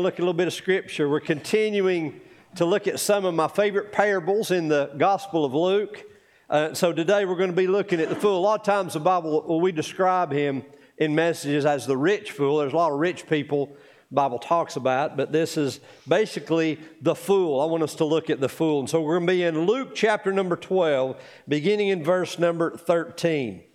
look at a little bit of Scripture. We're continuing to look at some of my favorite parables in the Gospel of Luke. So today we're going to be looking at the fool. A lot of times the Bible, we describe him in messages as the rich fool. There's a lot of rich people the Bible talks about, but this is basically the fool. I want us to look at the fool. And so we're going to be in Luke chapter number 12, beginning in verse number 13.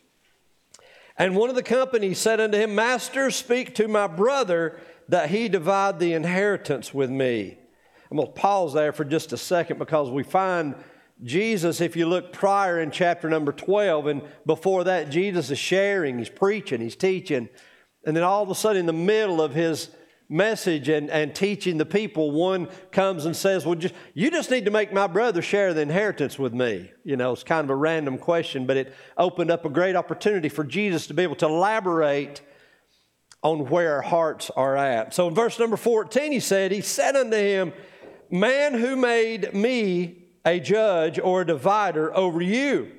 And one of the company said unto him, Master, speak to my brother that he divide the inheritance with me. I'm going to pause there for just a second because we find Jesus, if you look prior in chapter number 12, and before that, Jesus is sharing, he's preaching, he's teaching. And then all of a sudden in the middle of his message and teaching the people, one comes and says, well, you just need to make my brother share the inheritance with me. You know, it's kind of a random question, but it opened up a great opportunity for Jesus to be able to elaborate on where our hearts are at. So in verse number 14, he said unto him, Man, who made me a judge or a divider over you?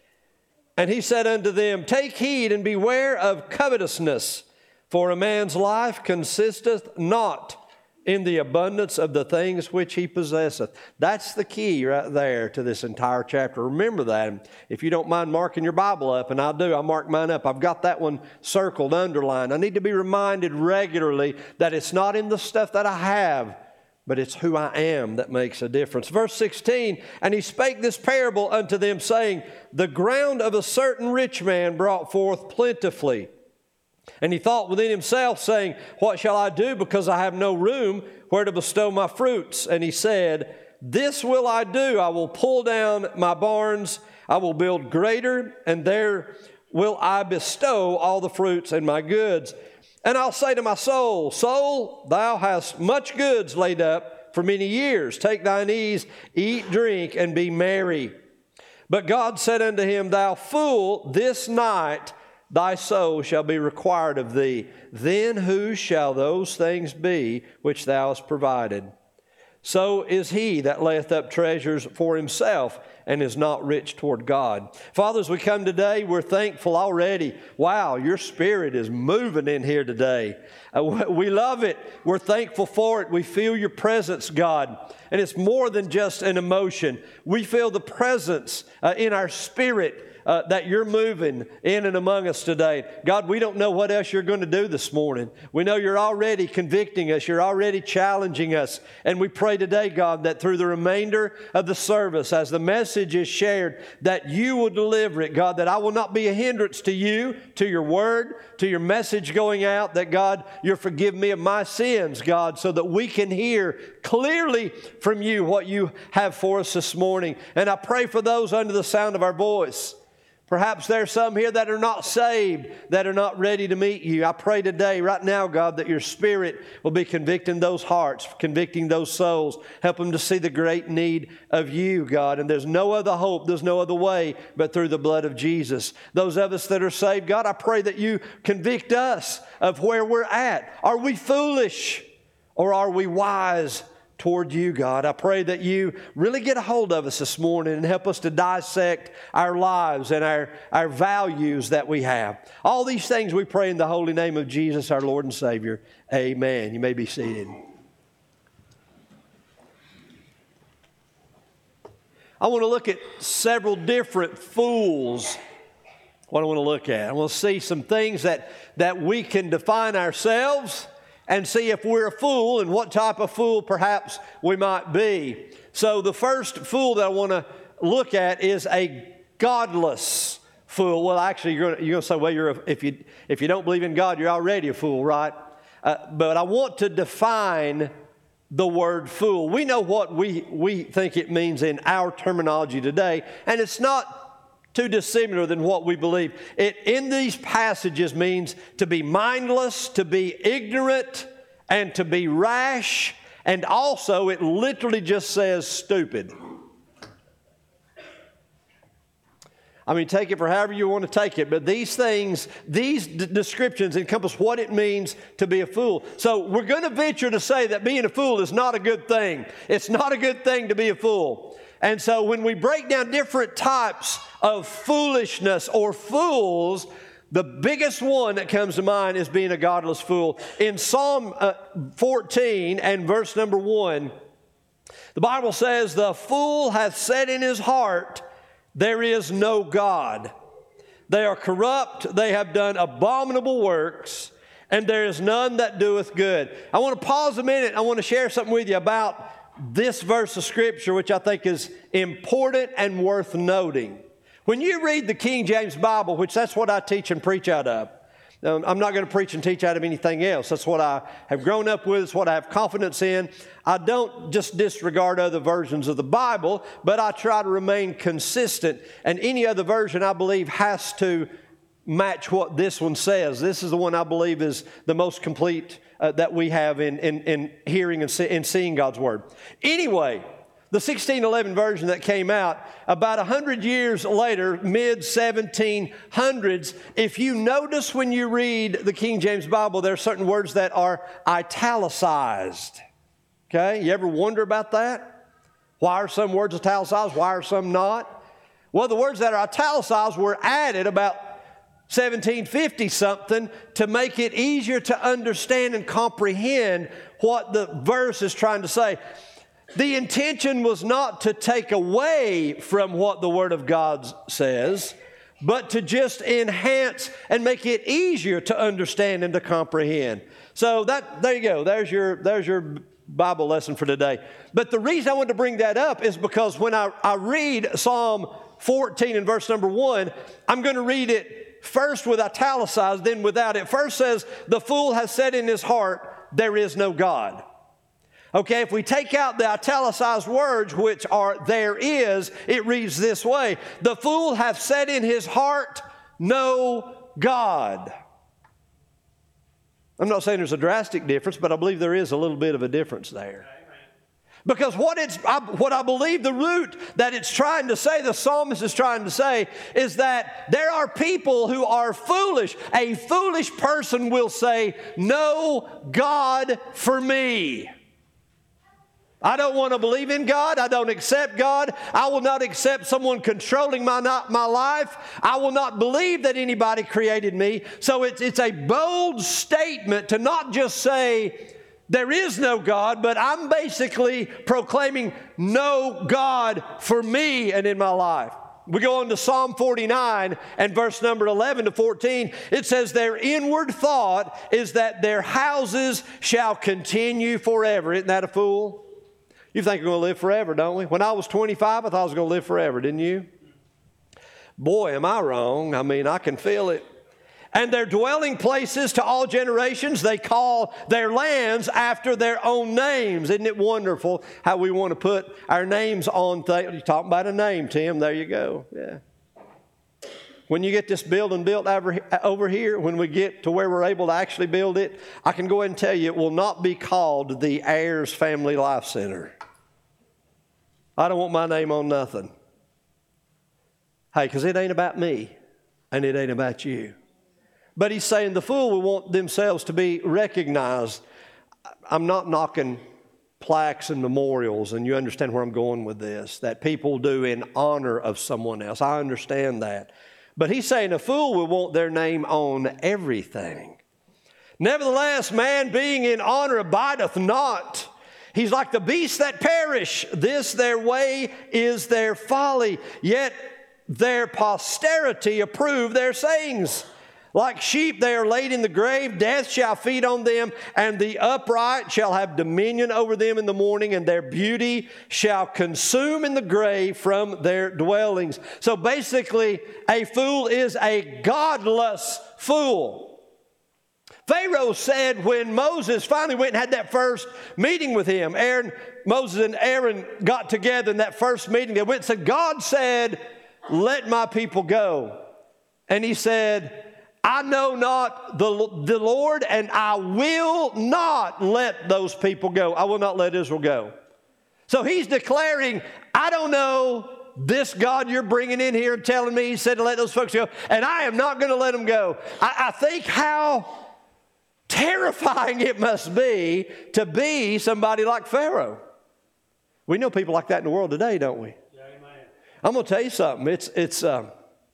And he said unto them, Take heed and beware of covetousness, for a man's life consisteth not in the abundance of the things which he possesseth. That's the key right there to this entire chapter. Remember that. If you don't mind marking your Bible up, and I do, I mark mine up. I've got that one circled, underlined. I need to be reminded regularly that it's not in the stuff that I have, but it's who I am that makes a difference. Verse 16, And he spake this parable unto them, saying, The ground of a certain rich man brought forth plentifully. And he thought within himself, saying, What shall I do, because I have no room where to bestow my fruits? And he said, This will I do. I will pull down my barns. I will build greater, and there will I bestow all the fruits and my goods. And I'll say to my soul, Soul, thou hast much goods laid up for many years. Take thine ease, eat, drink, and be merry. But God said unto him, Thou fool, this night thy soul shall be required of thee. Then whose shall those things be which thou hast provided? So is he that layeth up treasures for himself and is not rich toward God. Father, as we come today, we're thankful already. Wow, your Spirit is moving in here today. We love it. We're thankful for it. We feel your presence, God. And it's more than just an emotion. We feel the presence in our spirit that you're moving in and among us today. God, we don't know what else you're going to do this morning. We know you're already convicting us. You're already challenging us. And we pray today, God, that through the remainder of the service, as the message is shared, that you will deliver it, God, that I will not be a hindrance to you, to your word, to your message going out, that, God, you'll forgive me of my sins, God, so that we can hear clearly from you what you have for us this morning. And I pray for those under the sound of our voice. Perhaps there's some here that are not saved, that are not ready to meet you. I pray today, right now, God, that your Spirit will be convicting those hearts, convicting those souls. Help them to see the great need of you, God. And there's no other hope, there's no other way but through the blood of Jesus. Those of us that are saved, God, I pray that you convict us of where we're at. Are we foolish or are we wise toward you, God? I pray that you really get a hold of us this morning and help us to dissect our lives and our values that we have. All these things we pray in the holy name of Jesus, our Lord and Savior. Amen. You may be seated. I want to look at several different fools. What I want to look at. I want to see some things that we can define ourselves and see if we're a fool and what type of fool perhaps we might be. So the first fool that I want to look at is a godless fool. Well, actually, you're going to say, well, if you don't believe in God, you're already a fool, right? But I want to define the word fool. We know what we think it means in our terminology today, and it's not too dissimilar than what we believe. It, in these passages, means to be mindless, to be ignorant, and to be rash. And also, it literally just says stupid. I mean, take it for however you want to take it. But these things, these descriptions encompass what it means to be a fool. So we're going to venture to say that being a fool is not a good thing. It's not a good thing to be a fool. And so when we break down different types of foolishness or fools, The biggest one that comes to mind is being a godless fool. In Psalm 14 and verse number 1, the Bible says, "The fool hath said in his heart, there is no God. They are corrupt, they have done abominable works, and there is none that doeth good." I want to pause a minute. I want to share something with you about this verse of Scripture, which I think is important and worth noting. When you read the King James Bible, which that's what I teach and preach out of, I'm not going to preach and teach out of anything else. That's what I have grown up with. It's what I have confidence in. I don't just disregard other versions of the Bible, but I try to remain consistent. And any other version, I believe, has to match what this one says. This is the one I believe is the most complete that we have in hearing and seeing God's Word. Anyway, the 1611 version that came out about 100 years later, mid-1700s, if you notice when you read the King James Bible, there are certain words that are italicized. Okay? You ever wonder about that? Why are some words italicized? Why are some not? Well, the words that are italicized were added about 1750-something to make it easier to understand and comprehend what the verse is trying to say. The intention was not to take away from what the Word of God says, but to just enhance and make it easier to understand and to comprehend. So there you go. There's your Bible lesson for today. But the reason I wanted to bring that up is because when I read Psalm 14 and verse number 1, I'm going to read it first with italicized, then without. It first says, "The fool has said in his heart, there is no God." Okay, if we take out the italicized words, which are "there is," it reads this way: "The fool hath said in his heart, no God." I'm not saying there's a drastic difference, but I believe there is a little bit of a difference there. Because what I believe the root that it's trying to say, the psalmist is trying to say, is that there are people who are foolish. A foolish person will say, "No God for me." I don't want to believe in God. I don't accept God. I will not accept someone controlling my life. I will not believe that anybody created me. So it's a bold statement to not just say there is no God, but I'm basically proclaiming no God for me and in my life. We go on to Psalm 49 and verse number 11 to 14. It says, "Their inward thought is that their houses shall continue forever." Isn't that a fool? You think we're going to live forever, don't we? When I was 25, I thought I was going to live forever, didn't you? Boy, am I wrong. I mean, I can feel it. "And their dwelling places to all generations, they call their lands after their own names." Isn't it wonderful how we want to put our names on things? You're talking about a name, Tim. There you go. Yeah. When you get this building built over here, when we get to where we're able to actually build it, I can go ahead and tell you it will not be called the Ayers Family Life Center. I don't want my name on nothing. Hey, because it ain't about me, and it ain't about you. But he's saying the fool will want themselves to be recognized. I'm not knocking plaques and memorials, and you understand where I'm going with this, that people do in honor of someone else. I understand that. But he's saying a fool will want their name on everything. "Nevertheless, man being in honor abideth not. He's like the beasts that perish. This their way is their folly. Yet their posterity approve their sayings. Like sheep they are laid in the grave. Death shall feed on them, and the upright shall have dominion over them in the morning, and their beauty shall consume in the grave from their dwellings." So basically, a fool is a godless fool. Pharaoh said when Moses finally went and had that first meeting with him, Moses and Aaron got together in that first meeting. They went and said, "God said, let my people go." And he said, "I know not the Lord, and I will not let those people go. I will not let Israel go." So he's declaring, I don't know this God you're bringing in here and telling me, he said to let those folks go, and I am not going to let them go. I think how terrifying it must be to be somebody like Pharaoh. We know people like that in the world today, don't we? Yeah, amen. I'm going to tell you something.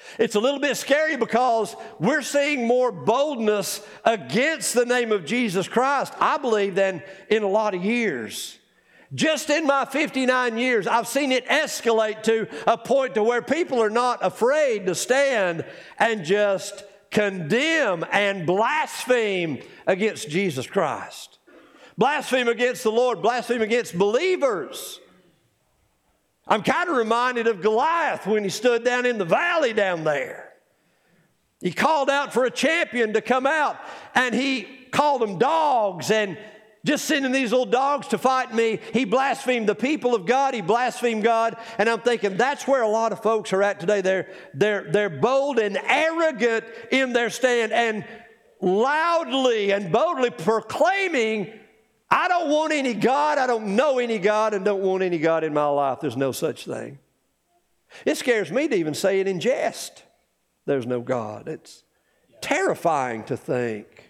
It's a little bit scary because we're seeing more boldness against the name of Jesus Christ, I believe, than in a lot of years. Just in my 59 years, I've seen it escalate to a point to where people are not afraid to stand and just condemn and blaspheme against Jesus Christ. Blaspheme against the Lord, blaspheme against believers. I'm kind of reminded of Goliath when he stood down in the valley down there. He called out for a champion to come out, and he called them dogs, and just sending these little dogs to fight me, he blasphemed the people of God, he blasphemed God, and I'm thinking that's where a lot of folks are at today. They're bold and arrogant in their stand and loudly and boldly proclaiming, I don't want any God, I don't know any God, and don't want any God in my life. There's no such thing. It scares me to even say it in jest. There's no God. It's terrifying to think.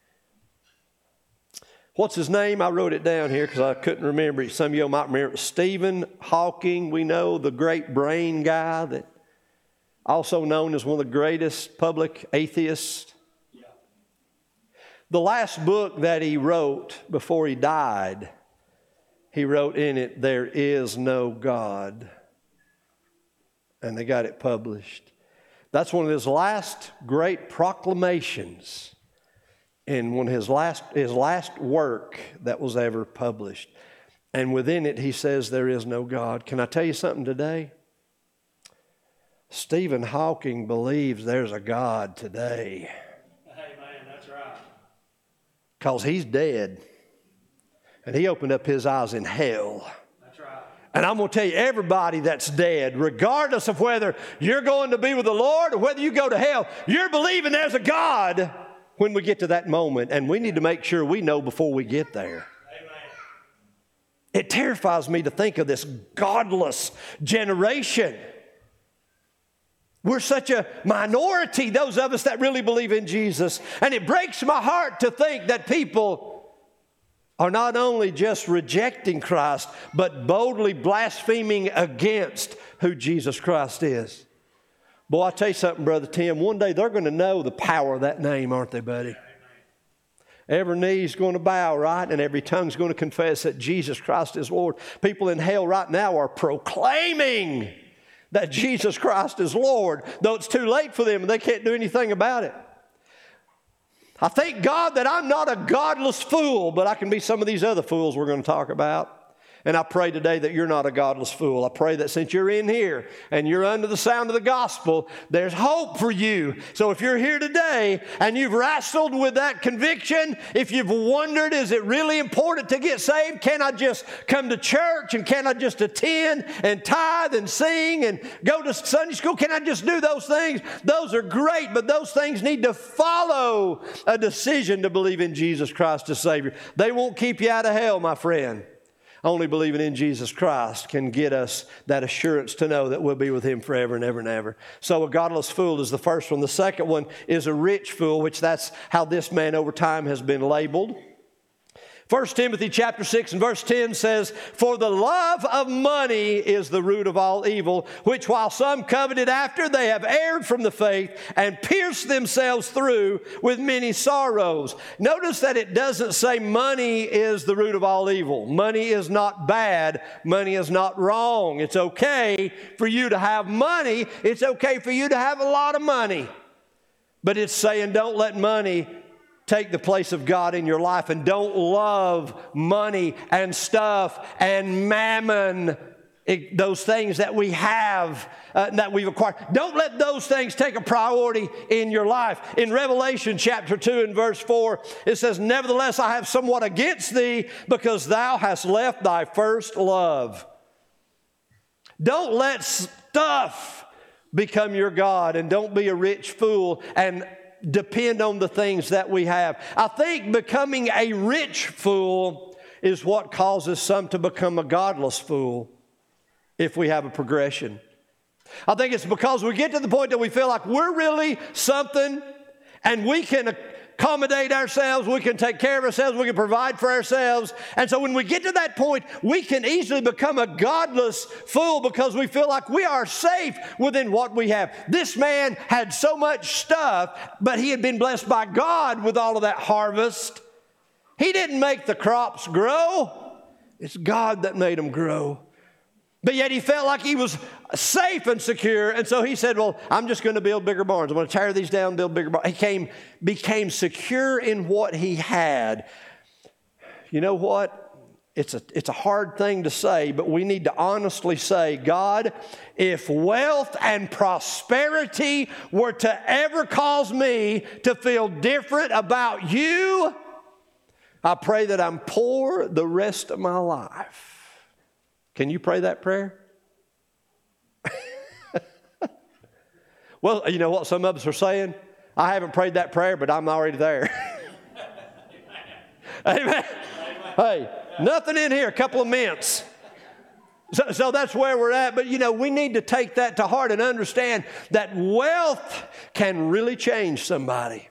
What's his name? I wrote it down here because I couldn't remember it. Some of you might remember it. Stephen Hawking, we know, the great brain guy, that also known as one of the greatest public atheists. The last book that he wrote before he died, he wrote in it, "There is no God." And they got it published. That's one of his last great proclamations in one of his last work that was ever published. And within it, he says, there is no God. Can I tell you something today? Stephen Hawking believes there's a God today. Amen, that's right. Because he's dead. And he opened up his eyes in hell. That's right. And I'm going to tell you, everybody that's dead, regardless of whether you're going to be with the Lord or whether you go to hell, you're believing there's a God when we get to that moment. And we need to make sure we know before we get there. Amen. It terrifies me to think of this godless generation. We're such a minority, those of us that really believe in Jesus. And it breaks my heart to think that people are not only just rejecting Christ, but boldly blaspheming against who Jesus Christ is. Boy, I'll tell you something, Brother Tim. One day they're going to know the power of that name, aren't they, buddy? Every knee's going to bow, right? And every tongue's going to confess that Jesus Christ is Lord. People in hell right now are proclaiming that Jesus Christ is Lord, though it's too late for them and they can't do anything about it. I thank God that I'm not a godless fool, but I can be some of these other fools we're going to talk about. And I pray today that you're not a godless fool. I pray that since you're in here and you're under the sound of the gospel, there's hope for you. So if you're here today and you've wrestled with that conviction, if you've wondered, is it really important to get saved? Can I just come to church and can I just attend and tithe and sing and go to Sunday school? Can I just do those things? Those are great, but those things need to follow a decision to believe in Jesus Christ as Savior. They won't keep you out of hell, my friend. Only believing in Jesus Christ can get us that assurance to know that we'll be with Him forever and ever and ever. So a godless fool is the first one. The second one is a rich fool, which that's how this man over time has been labeled. 1 Timothy chapter 6 and verse 10 says, "For the love of money is the root of all evil, which while some coveted after, they have erred from the faith and pierced themselves through with many sorrows." Notice that it doesn't say money is the root of all evil. Money is not bad. Money is not wrong. It's okay for you to have money. It's okay for you to have a lot of money. But it's saying don't let money take the place of God in your life, and don't love money and stuff and mammon, those things that we have, that we've acquired. Don't let those things take a priority in your life. In Revelation chapter 2 and verse 4, it says, "Nevertheless, I have somewhat against thee, because thou hast left thy first love." Don't let stuff become your God, and don't be a rich fool and depend on the things that we have. I think becoming a rich fool is what causes some to become a godless fool if we have a progression. I think it's because we get to the point that we feel like we're really something and we can accommodate ourselves. We can take care of ourselves. We can provide for ourselves. And so when we get to that point, we can easily become a godless fool because we feel like we are safe within what we have. This man had so much stuff, but he had been blessed by God with all of that harvest. He didn't make the crops grow. It's God that made them grow. But yet he felt like he was safe and secure. And so he said, well, I'm just going to build bigger barns. I'm going to tear these down, build bigger barns. He became secure in what he had. You know what? It's a hard thing to say, but we need to honestly say, God, if wealth and prosperity were to ever cause me to feel different about you, I pray that I'm poor the rest of my life. Can you pray that prayer? Well, you know what some of us are saying? I haven't prayed that prayer, but I'm already there. Amen. Hey, nothing in here, a couple of mints. So that's where we're at. But, you know, we need to take that to heart and understand that wealth can really change somebody.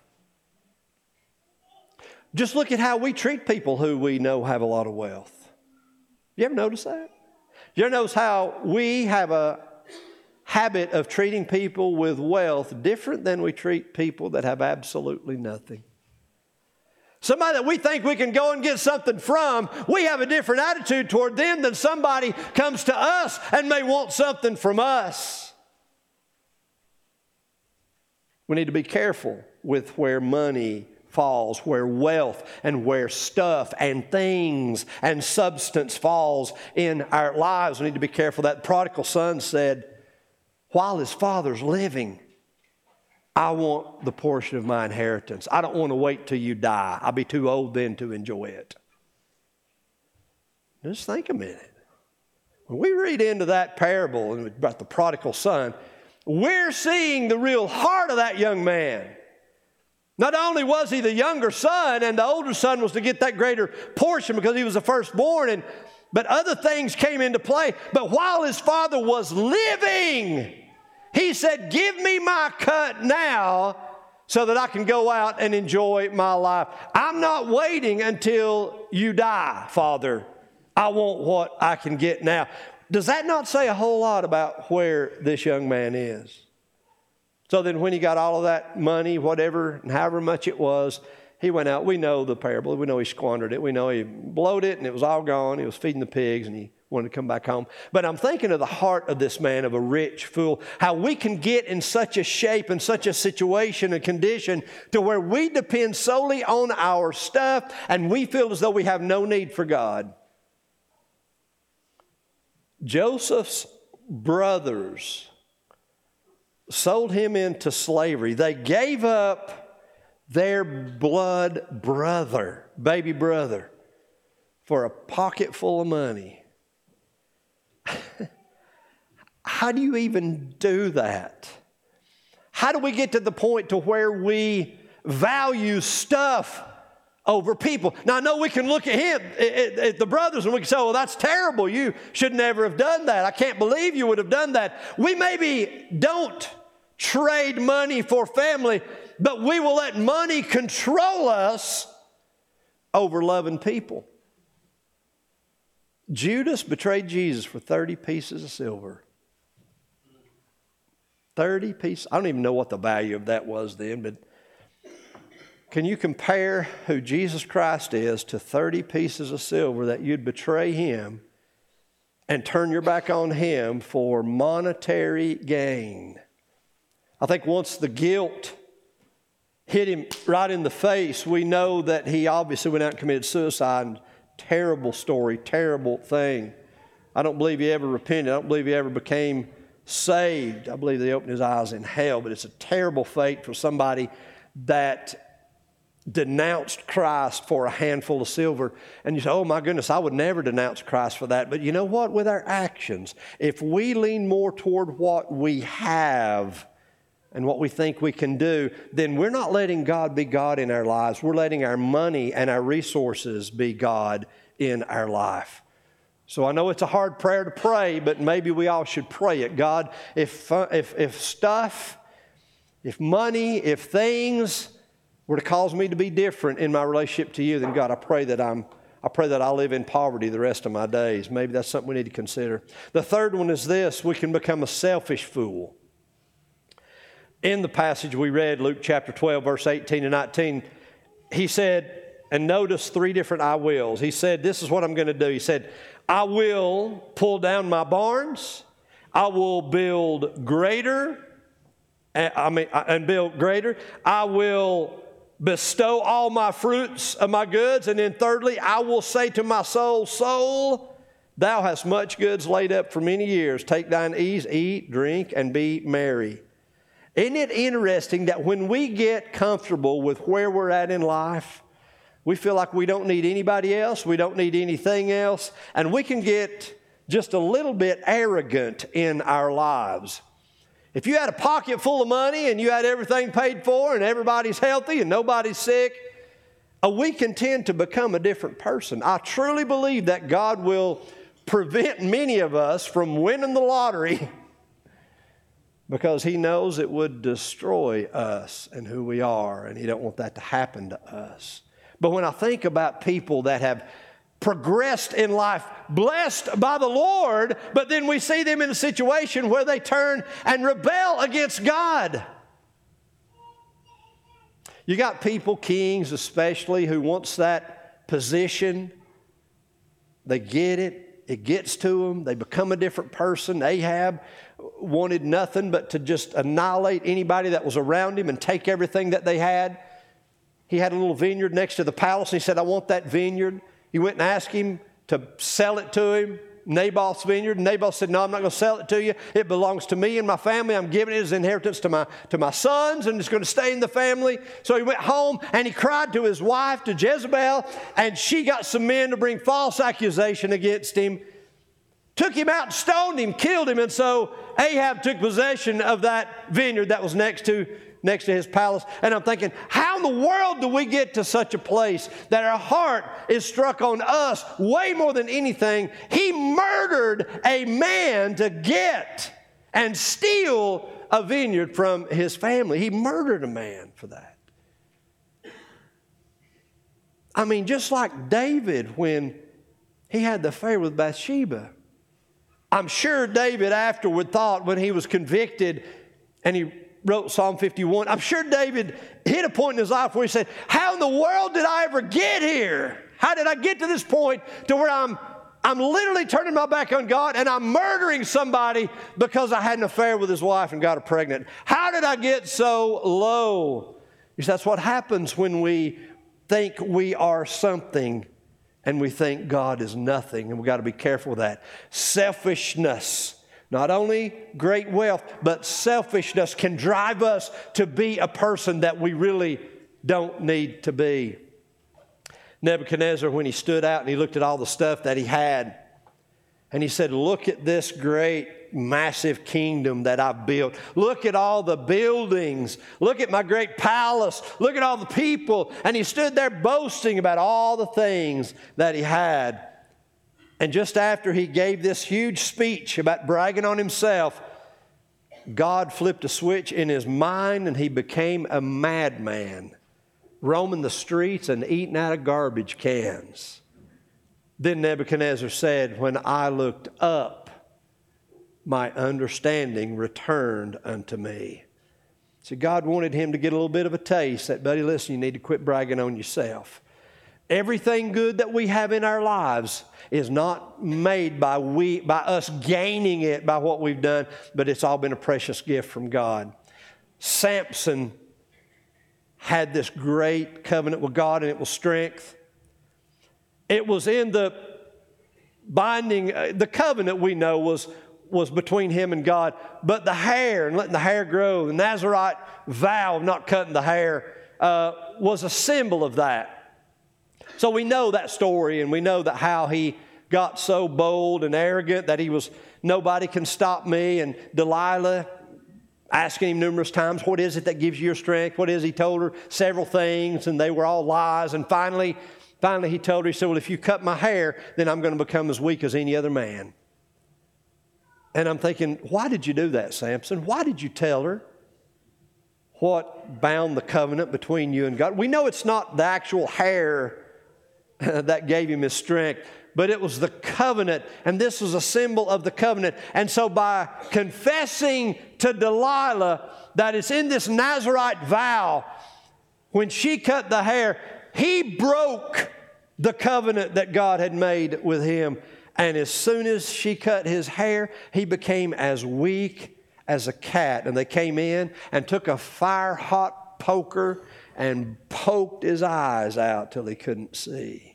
Just look at how we treat people who we know have a lot of wealth. You ever notice that? You ever notice how we have a habit of treating people with wealth different than we treat people that have absolutely nothing? Somebody that we think we can go and get something from, we have a different attitude toward them than somebody comes to us and may want something from us. We need to be careful with where money falls, where wealth and where stuff and things and substance falls in our lives. We need to be careful. That prodigal son said, while his father's living, I want the portion of my inheritance. I don't want to wait till you die. I'll be too old then to enjoy it. Just think a minute. When we read into that parable about the prodigal son, we're seeing the real heart of that young man. Not only was he the younger son, and the older son was to get that greater portion because he was the firstborn, but other things came into play. But while his father was living, he said, give me my cut now so that I can go out and enjoy my life. I'm not waiting until you die, Father. I want what I can get now. Does that not say a whole lot about where this young man is? So then when he got all of that money, whatever, and however much it was, he went out. We know the parable. We know he squandered it. We know he blowed it and it was all gone. He was feeding the pigs and he wanted to come back home. But I'm thinking of the heart of this man, of a rich fool, how we can get in such a shape and such a situation and condition to where we depend solely on our stuff and we feel as though we have no need for God. Joseph's brothers sold him into slavery. They gave up their blood brother, baby brother, for a pocket full of money. How do you even do that? How do we get to the point to where we value stuff over people? Now, I know we can look at him, at the brothers, and we can say, well, that's terrible. You should never have done that. I can't believe you would have done that. We maybe don't trade money for family, but we will let money control us over loving people. Judas betrayed Jesus for 30 pieces of silver. 30 pieces. I don't even know what the value of that was then, but can you compare who Jesus Christ is to 30 pieces of silver that you'd betray him and turn your back on him for monetary gain? I think once the guilt hit him right in the face, we know that he obviously went out and committed suicide. Terrible story, terrible thing. I don't believe he ever repented. I don't believe he ever became saved. I believe they opened his eyes in hell, but it's a terrible fate for somebody that denounced Christ for a handful of silver. And you say, oh my goodness, I would never denounce Christ for that. But you know what? With our actions, if we lean more toward what we have and what we think we can do, then we're not letting God be God in our lives. We're letting our money and our resources be God in our life. So I know it's a hard prayer to pray, but maybe we all should pray it. God, if stuff, if money, if things were to cause me to be different in my relationship to you, then God, I pray that I live in poverty the rest of my days. Maybe that's something we need to consider. The third one is this: we can become a selfish fool. In the passage we read, Luke chapter 12, verse 18 and 19, he said, and notice three different I wills. He said, this is what I'm going to do. He said, I will pull down my barns. I will build greater. And build greater. I will bestow all my fruits of my goods. And then thirdly, I will say to my soul, soul, thou hast much goods laid up for many years. Take thine ease, eat, drink, and be merry. Isn't it interesting that when we get comfortable with where we're at in life, we feel like we don't need anybody else, we don't need anything else, and we can get just a little bit arrogant in our lives. If you had a pocket full of money and you had everything paid for and everybody's healthy and nobody's sick, we can tend to become a different person. I truly believe that God will prevent many of us from winning the lottery because He knows it would destroy us and who we are, and He don't want that to happen to us. But when I think about people that have progressed in life, blessed by the Lord, but then we see them in a situation where they turn and rebel against God. You got people, kings especially, who wants that position. They get it. It gets to them. They become a different person. Ahab wanted nothing but to just annihilate anybody that was around him and take everything that they had. He had a little vineyard next to the palace, and he said, I want that vineyard. He went and asked him to sell it to him, Naboth's vineyard. And Naboth said, no, I'm not going to sell it to you. It belongs to me and my family. I'm giving it as inheritance to my sons, and it's going to stay in the family. So he went home, and he cried to his wife, to Jezebel, and she got some men to bring false accusation against him, took him out and stoned him, killed him. And so Ahab took possession of that vineyard that was next to his palace. And I'm thinking, how in the world do we get to such a place that our heart is struck on us way more than anything? He murdered a man to get and steal a vineyard from his family. He murdered a man for that. I mean, just like David when he had the affair with Bathsheba. I'm sure David afterward thought, when he was convicted and he wrote Psalm 51, I'm sure David hit a point in his life where he said, how in the world did I ever get here? How did I get to this point to where I'm literally turning my back on God and I'm murdering somebody because I had an affair with his wife and got her pregnant? How did I get so low? You see, that's what happens when we think we are something and we think God is nothing, and we've got to be careful with that. Selfishness. Not only great wealth, but selfishness can drive us to be a person that we really don't need to be. Nebuchadnezzar, when he stood out and he looked at all the stuff that he had, and he said, look at this great, massive kingdom that I've built. Look at all the buildings. Look at my great palace. Look at all the people. And he stood there boasting about all the things that he had. And just after he gave this huge speech about bragging on himself, God flipped a switch in his mind and he became a madman, roaming the streets and eating out of garbage cans. Then Nebuchadnezzar said, when I looked up, my understanding returned unto me. So God wanted him to get a little bit of a taste. Said, buddy, listen, you need to quit bragging on yourself. Everything good that we have in our lives is not made by us gaining it by what we've done, but it's all been a precious gift from God. Samson had this great covenant with God, and it was strength. It was in the binding, the covenant we know was between him and God, but the hair and letting the hair grow, the Nazirite vow of not cutting the hair was a symbol of that. So we know that story, and we know that how he got so bold and arrogant that he was, nobody can stop me. And Delilah asking him numerous times, what is it that gives you your strength? What is? He told her several things, and they were all lies. And finally he told her, he said, well, if you cut my hair, then I'm going to become as weak as any other man. And I'm thinking, why did you do that, Samson? Why did you tell her? what bound the covenant between you and God. We know it's not the actual hair that gave him his strength, but it was the covenant, and this was a symbol of the covenant. And so by confessing to Delilah that it's in this Nazirite vow, when she cut the hair, he broke the covenant that God had made with him. And as soon as she cut his hair, he became as weak as a cat. And they came in and took a fire-hot poker and poked his eyes out till he couldn't see.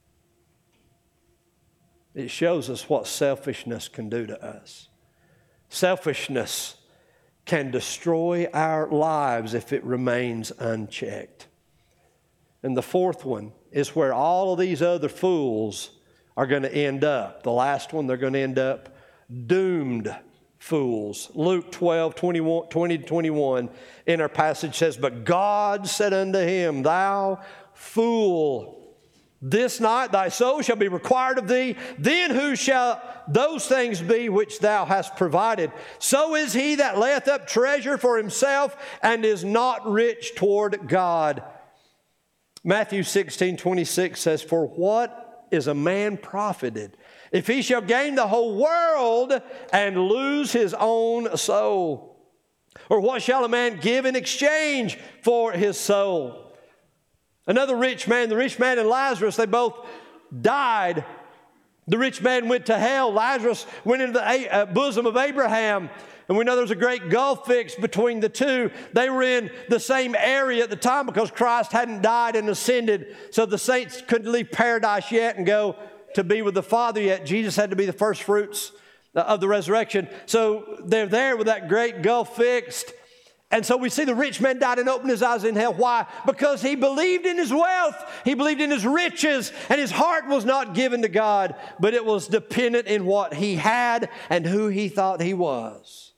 It shows us what selfishness can do to us. Selfishness can destroy our lives if it remains unchecked. And the fourth one is where all of these other fools are going to end up. The last one, they're going to end up doomed fools. Luke 12, 20-21 in our passage says, "But God said unto him, Thou fool, this night thy soul shall be required of thee. Then who shall those things be which thou hast provided? So is he that layeth up treasure for himself and is not rich toward God." Matthew 16:26 says, "For what is a man profited if he shall gain the whole world and lose his own soul? Or what shall a man give in exchange for his soul?" Another rich man, the rich man and Lazarus, they both died. The rich man went to hell. Lazarus went into the bosom of Abraham. And we know there's a great gulf fixed between the two. They were in the same area at the time because Christ hadn't died and ascended. So the saints couldn't leave paradise yet and go to be with the Father yet. Jesus had to be the first fruits of the resurrection. So they're there with that great gulf fixed. And so we see the rich man died and opened his eyes in hell. Why? Because he believed in his wealth. He believed in his riches. And his heart was not given to God, but it was dependent in what he had and who he thought he was.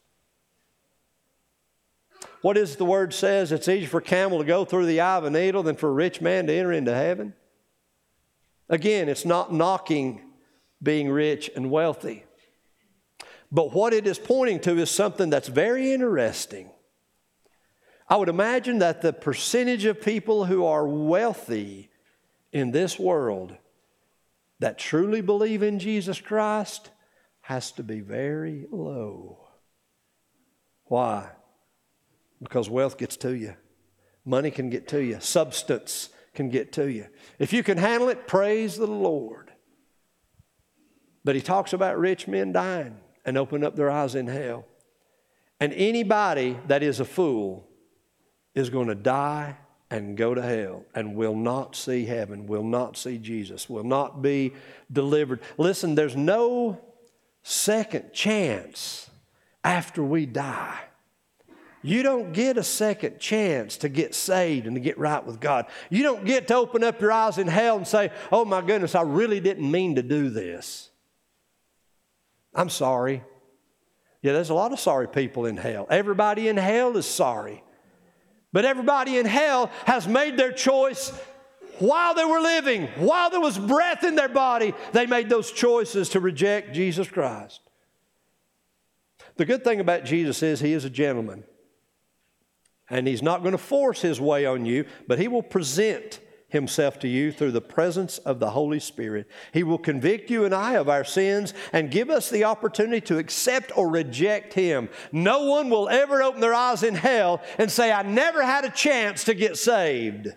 What is the word says? It's easier for a camel to go through the eye of a needle than for a rich man to enter into heaven. Again, it's not knocking being rich and wealthy. But what it is pointing to is something that's very interesting. I would imagine that the percentage of people who are wealthy in this world that truly believe in Jesus Christ has to be very low. Why? Because wealth gets to you. Money can get to you. Substance can get to you. If you can handle it, praise the Lord. But he talks about rich men dying and opening up their eyes in hell. And anybody that is a fool is going to die and go to hell and will not see heaven, will not see Jesus, will not be delivered. Listen, there's no second chance after we die. You don't get a second chance to get saved and to get right with God. You don't get to open up your eyes in hell and say, "Oh my goodness, I really didn't mean to do this. I'm sorry." Yeah, there's a lot of sorry people in hell. Everybody in hell is sorry. But everybody in hell has made their choice while they were living, while there was breath in their body. They made those choices to reject Jesus Christ. The good thing about Jesus is he is a gentleman. And he's not going to force his way on you, but he will present himself to you through the presence of the Holy Spirit. He will convict you and I of our sins and give us the opportunity to accept or reject him. No one will ever open their eyes in hell and say, "I never had a chance to get saved."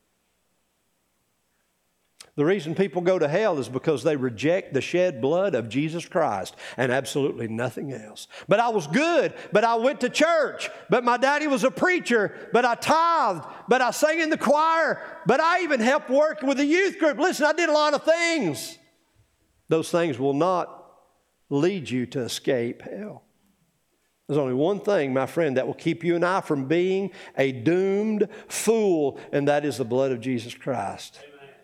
The reason people go to hell is because they reject the shed blood of Jesus Christ and absolutely nothing else. But I was good, but I went to church, but my daddy was a preacher, but I tithed, but I sang in the choir, but I even helped work with the youth group. Listen, I did a lot of things. Those things will not lead you to escape hell. There's only one thing, my friend, that will keep you and I from being a doomed fool, and that is the blood of Jesus Christ.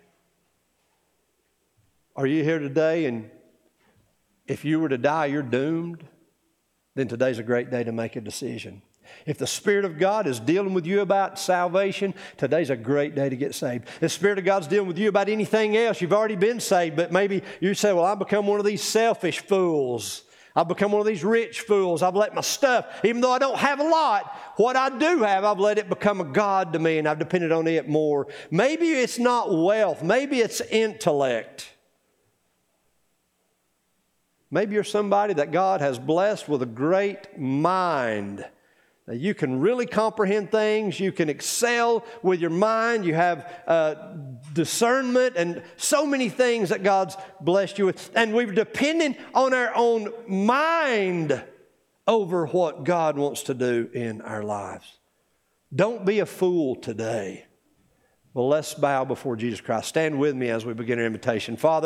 Are you here today and if you were to die, you're doomed? Then today's a great day to make a decision. If the Spirit of God is dealing with you about salvation, today's a great day to get saved. If the Spirit of God's dealing with you about anything else, you've already been saved, but maybe you say, "Well, I've become one of these selfish fools. I've become one of these rich fools. I've let my stuff, even though I don't have a lot, what I do have, I've let it become a god to me, and I've depended on it more. Maybe it's not wealth. Maybe it's intellect. Maybe you're somebody that God has blessed with a great mind. Now, you can really comprehend things. You can excel with your mind. You have discernment and so many things that God's blessed you with. And we're dependent on our own mind over what God wants to do in our lives. Don't be a fool today. Well, let's bow before Jesus Christ. Stand with me as we begin our invitation. Father,